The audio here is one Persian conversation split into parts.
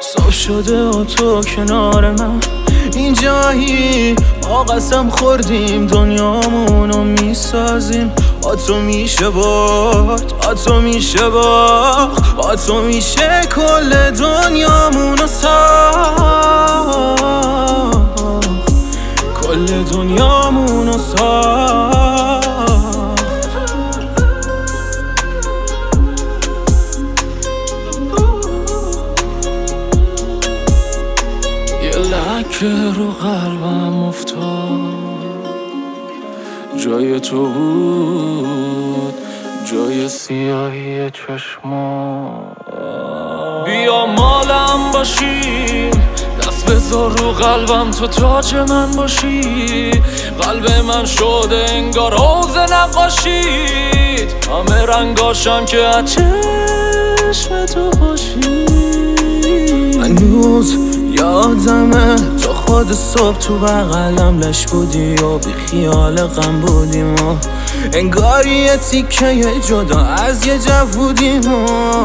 صاف شده و تو کنار من اینجایی، ما قسم خوردیم دنیامونو میسازیم. با تو میشه برد، با تو میشه باخت، با تو میشه کل دنیامونو ساخت، کل دنیامونو ساخت. یه لکه رو قلبم افتاد، جای تو بود، جای سیاهی چشمات. بیا مالم باشی، دست بذار رو قلبم، تو تاج من باشی. قلب من شده انگار حوض نقاشید، همه رنگاشم که از چشم تو باشی. هنوز یادمه تو خود صبح تو بغلم لش بودی و بی خیال غم بودیم و انگار یه تیکه جدا از یه جو بودیم و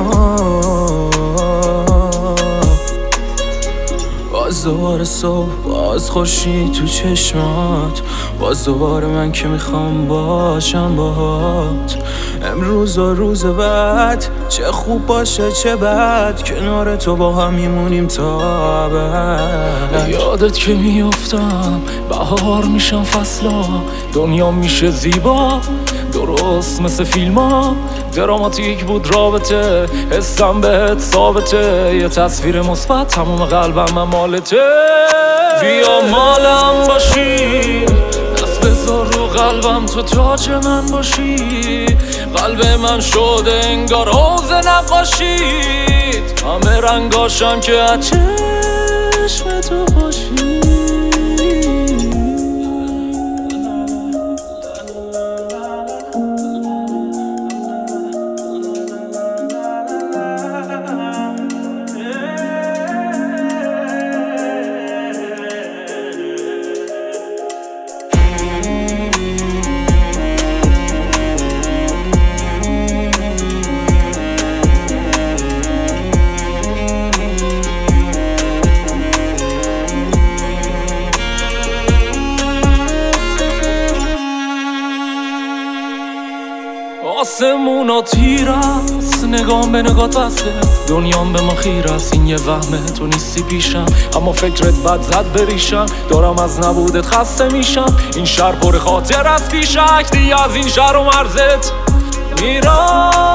باز دوباره صبح، باز خورشید تو چشمات، باز دوباره من که میخوام باشم باهات. امروز و روز بعد، چه خوب باشه چه بد، کنار تو با هم میمونیم تا ابد. یادت که میافتم بهار میشم فصلا، دنیا میشه زیبا درست مثل فیلم ها. دراماتیک بود رابطه، حسم بهت ثابته، یه تصویر مثبت تموم قلبم من مالته. بیا مالم باشی، دست بذار رو قلبم، تو تاج من باشی. قلب من شده انگار حوض نقاشید، همه رنگاشم که از چشم تو باشی. آسمونا تیر است، نگام به نگات بسته، دنیام به ما خیر است. این یه وهمه، تو نیستی پیشم، اما فکرت بد زد بریشم. دارم از نبودت خسته میشم، این شهر پر خاطر از پیشک، دیگه از این شهر و مرزت میرم.